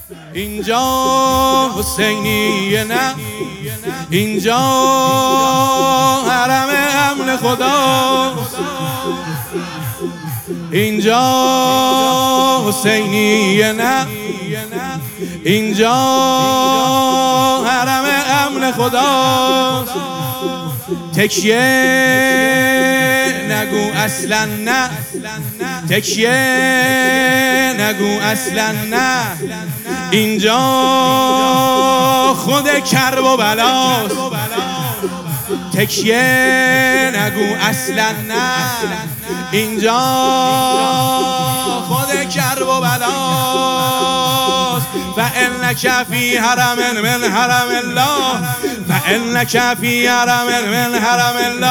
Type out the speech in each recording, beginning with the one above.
اینجا حسینیه نه، اینجا حرم امن خدا، اینجا حسینیه نه، اینجا حرم امن خدا. تکیه نگو اصلا نه، تکیه نگو اصلا نه، اینجا خود کرب و بلاست. تکیه نگو اصلا نه، اینجا خود کرب و بلاست. فإنک فی حرم من حرم الله، فإنک فی حرم من حرم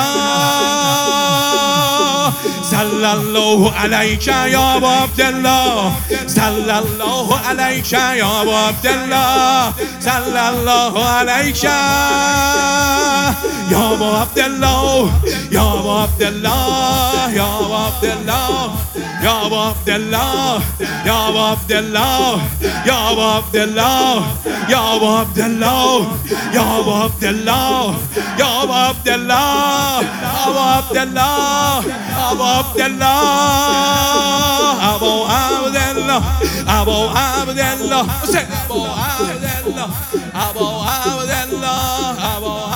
الله. صلی الله علیک یا ابا عبدالله، صلی الله علیک یا ابا عبدالله، صلی الله علیک یا ابا عبدالله، یا ابا عبدالله، یا ابا عبدالله، یا ابا عبدالله، یا ابا عبدالله، یا ابا عبدالله، یا ابا عبدالله، یا ابا عبدالله، یا ابا عبدالله، ابا عبدالله، ابا عبدالله، ابو عبدالله، ابو عبدالله، ابو عبدالله، ابو عبدالله، ابو